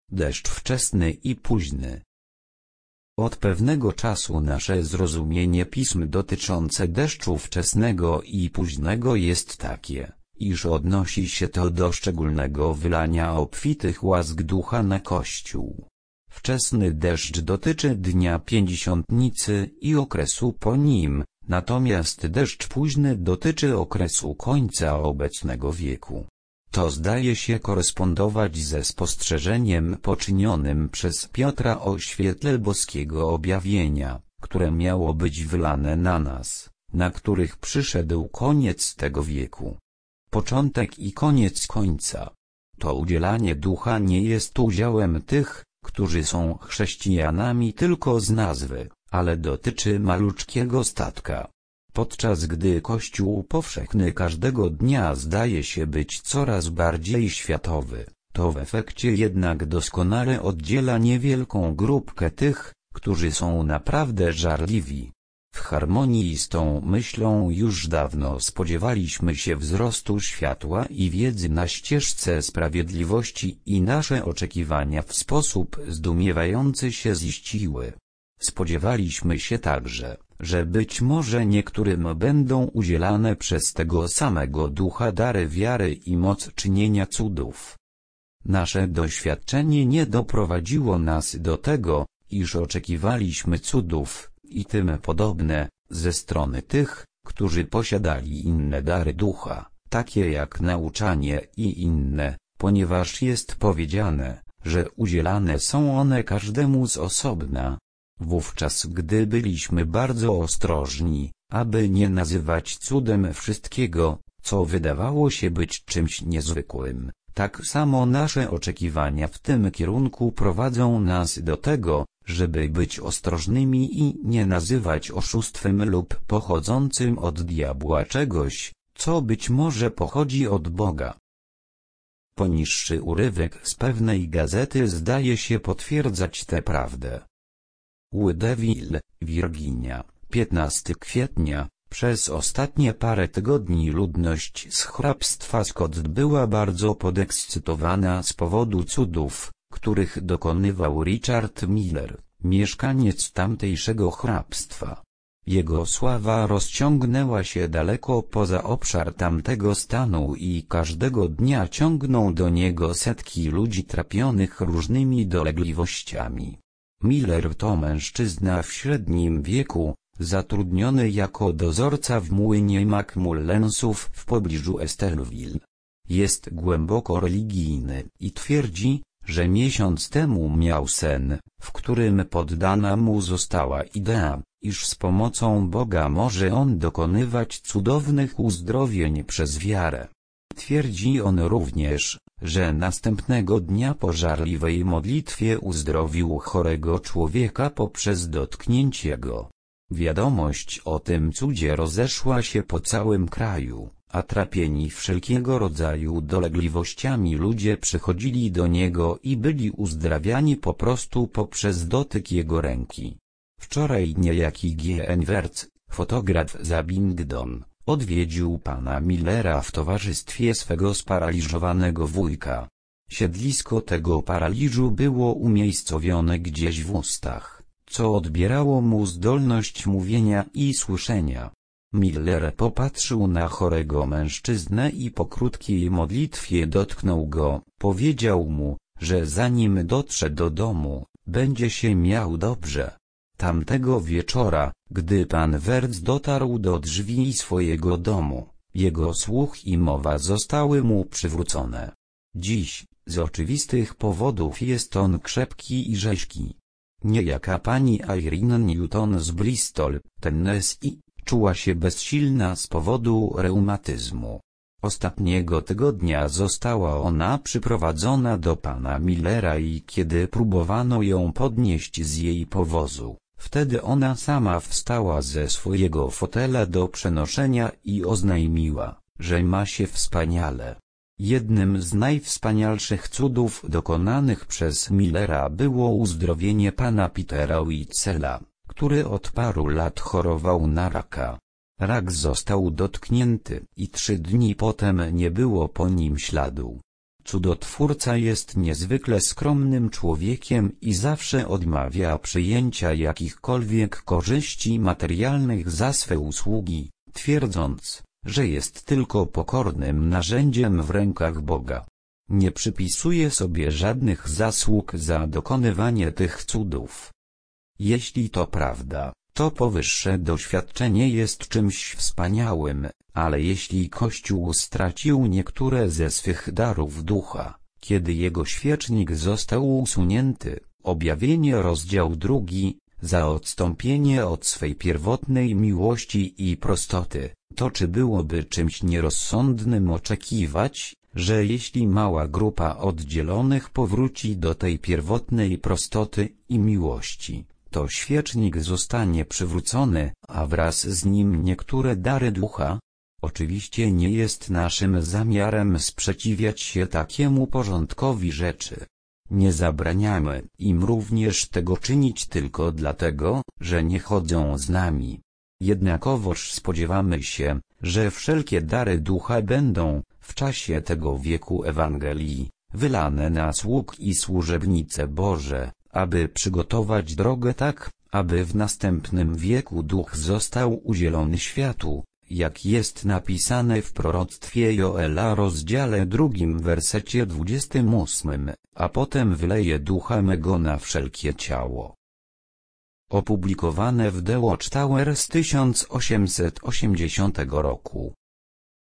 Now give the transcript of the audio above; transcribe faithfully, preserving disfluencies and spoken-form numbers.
deszcz wczesny i późny. Od pewnego czasu nasze zrozumienie pism dotyczące deszczu wczesnego i późnego jest takie, iż odnosi się to do szczególnego wylania obfitych łask ducha na Kościół. Wczesny deszcz dotyczy dnia pięćdziesiątnicy i okresu po nim, natomiast deszcz późny dotyczy okresu końca obecnego wieku. To zdaje się korespondować ze spostrzeżeniem poczynionym przez Piotra o świetle boskiego objawienia, które miało być wylane na nas, na których przyszedł koniec tego wieku. Początek i koniec końca. To udzielanie ducha nie jest udziałem tych, którzy są chrześcijanami tylko z nazwy, ale dotyczy maluczkiego statka. Podczas gdy Kościół powszechny każdego dnia zdaje się być coraz bardziej światowy, to w efekcie jednak doskonale oddziela niewielką grupkę tych, którzy są naprawdę żarliwi. W harmonii z tą myślą już dawno spodziewaliśmy się wzrostu światła i wiedzy na ścieżce sprawiedliwości i nasze oczekiwania w sposób zdumiewający się ziściły. Spodziewaliśmy się także, że być może niektórym będą udzielane przez tego samego ducha dary wiary i moc czynienia cudów. Nasze doświadczenie nie doprowadziło nas do tego, iż oczekiwaliśmy cudów i tym podobne, ze strony tych, którzy posiadali inne dary ducha, takie jak nauczanie i inne, ponieważ jest powiedziane, że udzielane są one każdemu z osobna. Wówczas gdy byliśmy bardzo ostrożni, aby nie nazywać cudem wszystkiego, co wydawało się być czymś niezwykłym, tak samo nasze oczekiwania w tym kierunku prowadzą nas do tego, żeby być ostrożnymi i nie nazywać oszustwem lub pochodzącym od diabła czegoś, co być może pochodzi od Boga. Poniższy urywek z pewnej gazety zdaje się potwierdzać tę prawdę. Louisville, Virginia, piętnastego kwietnia. Przez ostatnie parę tygodni ludność z hrabstwa Scott była bardzo podekscytowana z powodu cudów, których dokonywał Richard Miller, mieszkaniec tamtejszego hrabstwa. Jego sława rozciągnęła się daleko poza obszar tamtego stanu i każdego dnia ciągną do niego setki ludzi trapionych różnymi dolegliwościami. Miller to mężczyzna w średnim wieku, zatrudniony jako dozorca w młynie McMullensów w pobliżu Estherville. Jest głęboko religijny i twierdzi, że miesiąc temu miał sen, w którym poddana mu została idea, iż z pomocą Boga może on dokonywać cudownych uzdrowień przez wiarę. Twierdzi on również, że następnego dnia po żarliwej modlitwie uzdrowił chorego człowieka poprzez dotknięcie go. Wiadomość o tym cudzie rozeszła się po całym kraju, a trapieni wszelkiego rodzaju dolegliwościami ludzie przychodzili do niego i byli uzdrawiani po prostu poprzez dotyk jego ręki. Wczoraj niejaki G N Wertz, fotograf z Abingdon, odwiedził pana Millera w towarzystwie swego sparaliżowanego wujka. Siedlisko tego paraliżu było umiejscowione gdzieś w ustach, co odbierało mu zdolność mówienia i słyszenia. Miller popatrzył na chorego mężczyznę i po krótkiej modlitwie dotknął go, powiedział mu, że zanim dotrze do domu, będzie się miał dobrze. Tamtego wieczora, gdy pan Wertz dotarł do drzwi swojego domu, jego słuch i mowa zostały mu przywrócone. Dziś, z oczywistych powodów jest on krzepki i rzeźki. Niejaka pani Irene Newton z Bristol, Tennessee, czuła się bezsilna z powodu reumatyzmu. Ostatniego tygodnia została ona przyprowadzona do pana Millera i kiedy próbowano ją podnieść z jej powozu, wtedy ona sama wstała ze swojego fotela do przenoszenia i oznajmiła, że ma się wspaniale. Jednym z najwspanialszych cudów dokonanych przez Millera było uzdrowienie pana Petera Witzela, który od paru lat chorował na raka. Rak został dotknięty i trzy dni potem nie było po nim śladu. Cudotwórca jest niezwykle skromnym człowiekiem i zawsze odmawia przyjęcia jakichkolwiek korzyści materialnych za swe usługi, twierdząc, że jest tylko pokornym narzędziem w rękach Boga. Nie przypisuje sobie żadnych zasług za dokonywanie tych cudów. Jeśli to prawda, to powyższe doświadczenie jest czymś wspaniałym, ale jeśli Kościół stracił niektóre ze swych darów ducha, kiedy jego świecznik został usunięty, Objawienie rozdział drugi, za odstąpienie od swej pierwotnej miłości i prostoty, to czy byłoby czymś nierozsądnym oczekiwać, że jeśli mała grupa oddzielonych powróci do tej pierwotnej prostoty i miłości, to świecznik zostanie przywrócony, a wraz z nim niektóre dary ducha? Oczywiście nie jest naszym zamiarem sprzeciwiać się takiemu porządkowi rzeczy. Nie zabraniamy im również tego czynić tylko dlatego, że nie chodzą z nami. Jednakowoż spodziewamy się, że wszelkie dary ducha będą, w czasie tego wieku Ewangelii, wylane na sług i służebnice Boże, aby przygotować drogę tak, aby w następnym wieku duch został udzielony światu, jak jest napisane w proroctwie Joela rozdziale drugim wersecie dwudziestym ósmym, a potem wyleje ducha mego na wszelkie ciało. Opublikowane w The Watchtower z tysiąc osiemset osiemdziesiątego roku.